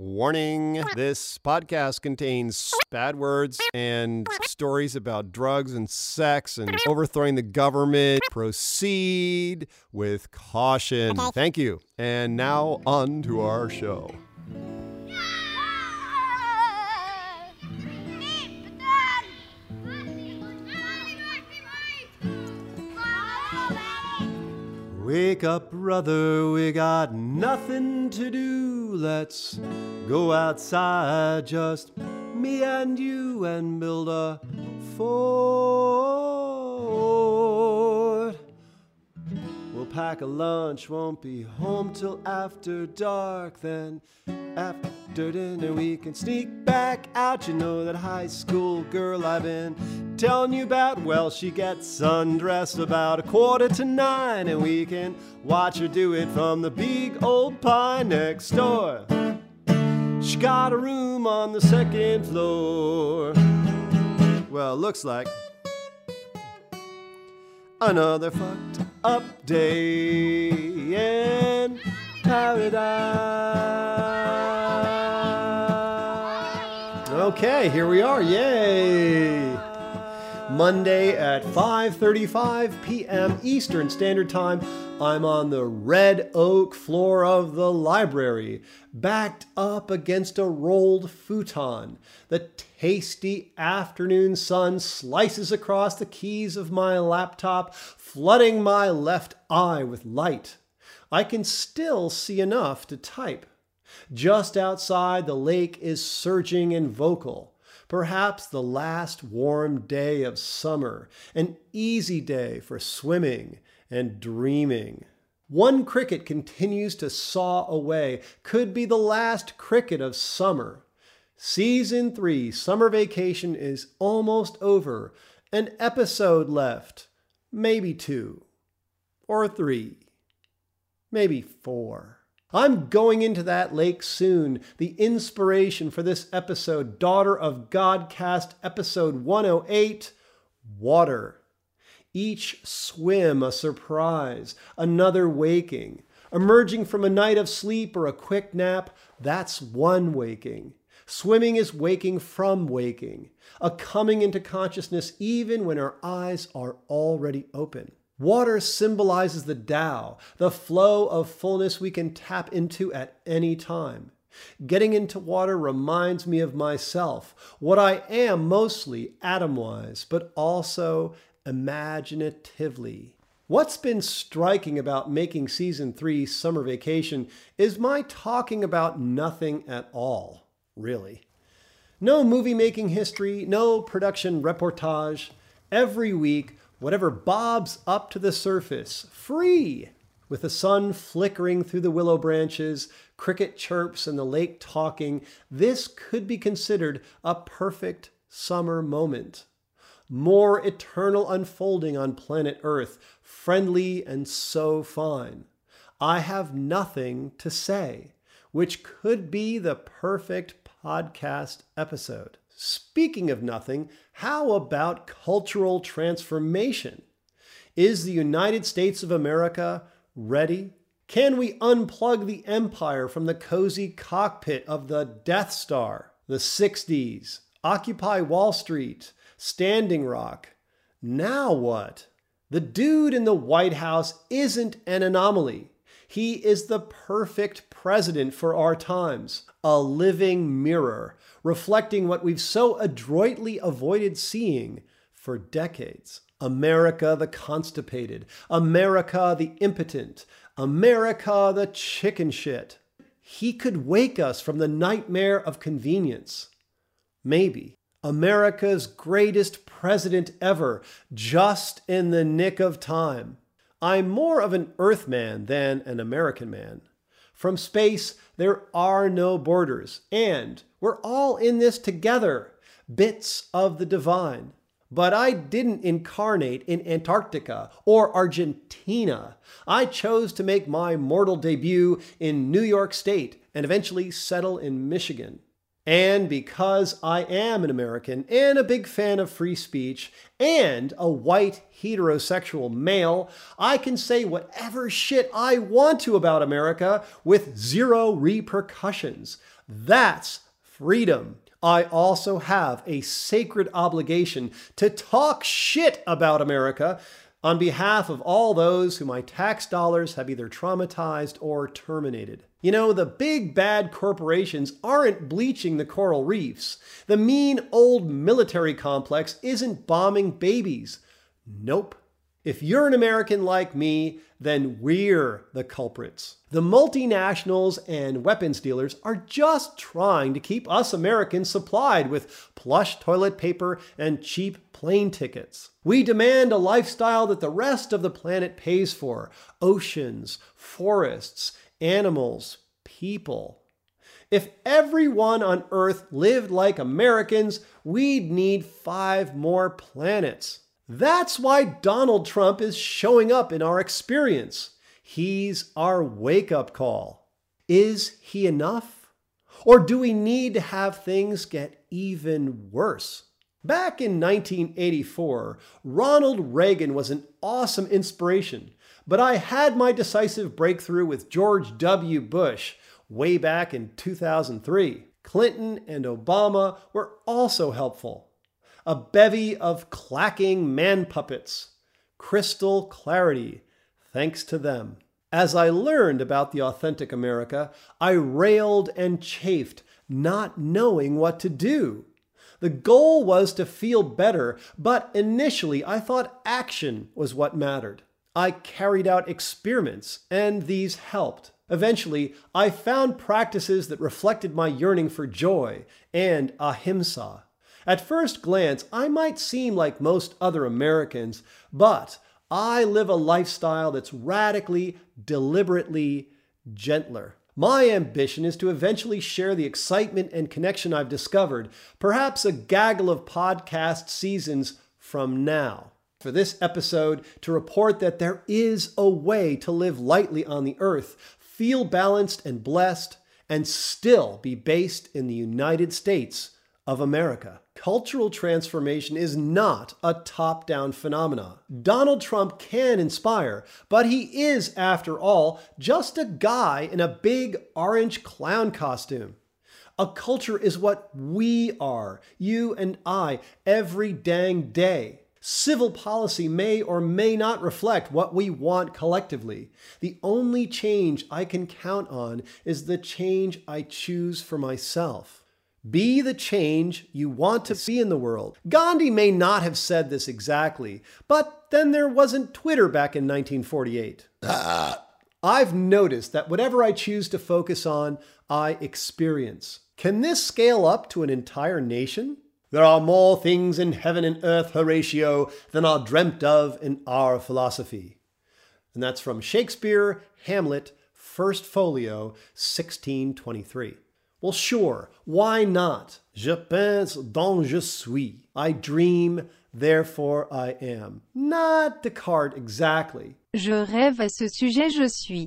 Warning, this podcast contains bad words and stories about drugs and sex and overthrowing the government. Proceed with caution. Thank you. And now on to our show. Wake up, brother, we got nothing to do. Let's go outside, just me and you, and build a fort. We'll pack a lunch, won't be home till after dark. Then after dinner we can sneak back out. You know that high school girl I've been telling you about? Well, she gets undressed about 8:45, and we can watch her do it from the big old pine next door. She got a room on the second floor. Well, looks like another fucked up day in paradise. Okay, here we are. Yay! Monday at 5:35 p.m. Eastern Standard Time. I'm on the red oak floor of the library, backed up against a rolled futon. The tasty afternoon sun slices across the keys of my laptop, flooding my left eye with light. I can still see enough to type. Just outside, the lake is surging and vocal. Perhaps the last warm day of summer, an easy day for swimming and dreaming. One cricket continues to saw away. Could be the last cricket of summer. Season 3, summer vacation, is almost over. An episode left. Maybe 2. Or 3. Maybe 4. I'm going into that lake soon. The inspiration for this episode, Daughter of Godcast, episode 108, Water. Each swim a surprise, another waking. Emerging from a night of sleep or a quick nap, that's one waking. Swimming is waking from waking, a coming into consciousness even when our eyes are already open. Water symbolizes the Tao, the flow of fullness we can tap into at any time. Getting into water reminds me of myself, what I am mostly atom-wise, but also imaginatively. What's been striking about making Season 3 Summer Vacation is my talking about nothing at all, really. No movie-making history, no production reportage. Every week, whatever bobs up to the surface, free, with the sun flickering through the willow branches, cricket chirps, and the lake talking, this could be considered a perfect summer moment. More eternal unfolding on planet Earth, friendly and so fine. I have nothing to say, which could be the perfect podcast episode. Speaking of nothing, how about cultural transformation? Is the United States of America ready? Can we unplug the empire from the cozy cockpit of the Death Star, the 60s, Occupy Wall Street, Standing Rock? Now what? The dude in the White House isn't an anomaly. He is the perfect president for our times, a living mirror, reflecting what we've so adroitly avoided seeing for decades. America the constipated, America the impotent, America the chicken shit. He could wake us from the nightmare of convenience. Maybe. America's greatest president ever, just in the nick of time. I'm more of an Earthman than an American man. From space, there are no borders, and we're all in this together, bits of the divine. But I didn't incarnate in Antarctica or Argentina. I chose to make my mortal debut in New York State and eventually settle in Michigan. And because I am an American and a big fan of free speech and a white heterosexual male, I can say whatever shit I want to about America with zero repercussions. That's freedom. I also have a sacred obligation to talk shit about America on behalf of all those who my tax dollars have either traumatized or terminated. You know, the big bad corporations aren't bleaching the coral reefs. The mean old military complex isn't bombing babies. Nope. If you're an American like me, then we're the culprits. The multinationals and weapons dealers are just trying to keep us Americans supplied with plush toilet paper and cheap plane tickets. We demand a lifestyle that the rest of the planet pays for: oceans, forests, animals, people. If everyone on Earth lived like Americans, we'd need 5 more planets. That's why Donald Trump is showing up in our experience. He's our wake-up call. Is he enough? Or do we need to have things get even worse? Back in 1984, Ronald Reagan was an awesome inspiration, but I had my decisive breakthrough with George W. Bush way back in 2003. Clinton and Obama were also helpful. A bevy of clacking man puppets. Crystal clarity, thanks to them. As I learned about the authentic America, I railed and chafed, not knowing what to do. The goal was to feel better, but initially I thought action was what mattered. I carried out experiments, and these helped. Eventually, I found practices that reflected my yearning for joy and ahimsa. At first glance, I might seem like most other Americans, but I live a lifestyle that's radically, deliberately gentler. My ambition is to eventually share the excitement and connection I've discovered, perhaps a gaggle of podcast seasons from now. For this episode, to report that there is a way to live lightly on the earth, feel balanced and blessed, and still be based in the United States of America. Cultural transformation is not a top-down phenomenon. Donald Trump can inspire, but he is, after all, just a guy in a big orange clown costume. A culture is what we are, you and I, every dang day. Civil policy may or may not reflect what we want collectively. The only change I can count on is the change I choose for myself. Be the change you want to see in the world. Gandhi may not have said this exactly, but then there wasn't Twitter back in 1948. I've noticed that whatever I choose to focus on, I experience. Can this scale up to an entire nation? There are more things in heaven and earth, Horatio, than are dreamt of in our philosophy. And that's from Shakespeare, Hamlet, First Folio, 1623. Well, sure, why not? Je pense donc je suis. I dream, therefore I am. Not Descartes exactly. Je rêve, à ce sujet je suis.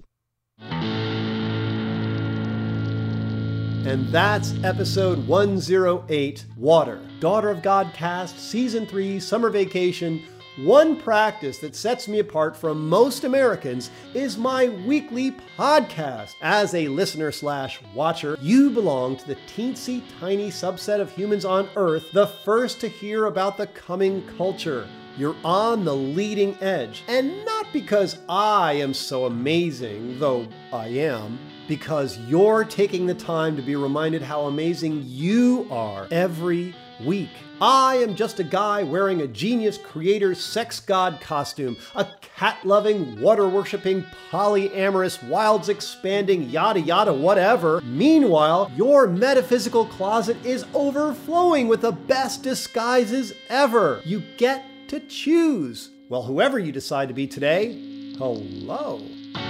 And that's episode 108, Water. Daughter of God Cast, Season 3, Summer Vacation. One practice that sets me apart from most Americans is my weekly podcast. As a listener/watcher, you belong to the teensy tiny subset of humans on Earth, the first to hear about the coming culture. You're on the leading edge. And not because I am so amazing, though I am, because you're taking the time to be reminded how amazing you are every week. I am just a guy wearing a genius creator sex god costume, a cat-loving, water-worshipping, polyamorous, wilds-expanding, yada yada whatever. Meanwhile, your metaphysical closet is overflowing with the best disguises ever. You get to choose. Well, whoever you decide to be today, hello.